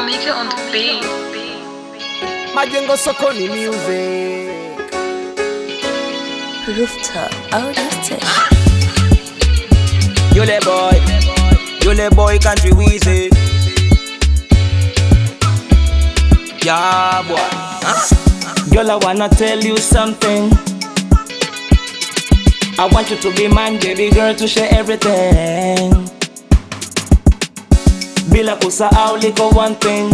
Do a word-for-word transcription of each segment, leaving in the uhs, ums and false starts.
Mika on the beat. Majengo Sokoni music. Rooftop audio station. Yule boy, Yule boy country wheezy. Yeah boy, huh? Girl, I wanna tell you something. I want you to be mine, baby girl, to share everything. Bila kusahau liko one thing.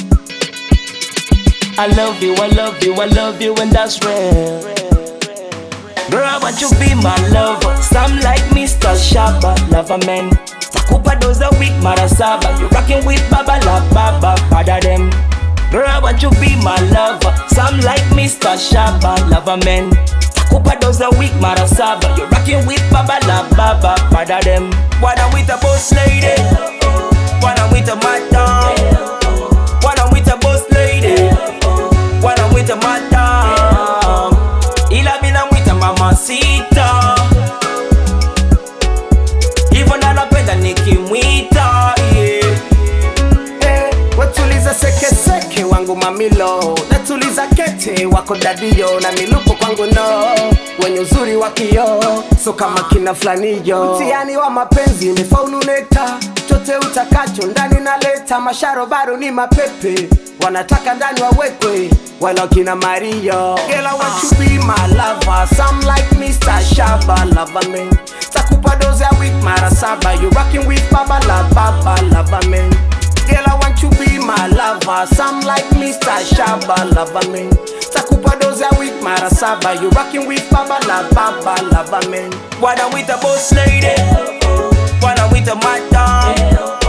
I love you, I love you, I love you, and that's real. Girl, I want you to be my lover. Some like Mister Shabba, lover man. Takupa doza week mara saba. You rockin' with Baba la Baba, father them. Girl, I want you to be my lover. Some like Mister Shabba, lover man. Takupa doza week mara saba. You rockin' with Baba la Baba, father them. Wanna with a boss lady, wanna with a madam, wanna with a boss lady, wanna with a madam. Ila mina mwita mamacita, even anapenda nikimwita, yeah. Eh, watuliza seke seke wangu mamilo. Natuliza kete wako dadio. Na milupo kwangu no, wenye uzuri wakio. So kama kina flanijo, mtihani wa mapenzi nifaulu neta. Chote utakacho ndani naleta. Masharo bado ni mapepe, wanataka ndani wawekwe wala kina Mario. Girl, I want you be my lover. Some like Mister Shabba, lover man. Takupa doze a week mara saba. You rockin' with Baba la Baba, lover man. Girl, I want you be my lover. Some like Mister Shabba, lover man. Takupa doze a week mara saba. You rockin' with Baba la Baba, lover man. Wanna with a boss lady, wanna with a madam,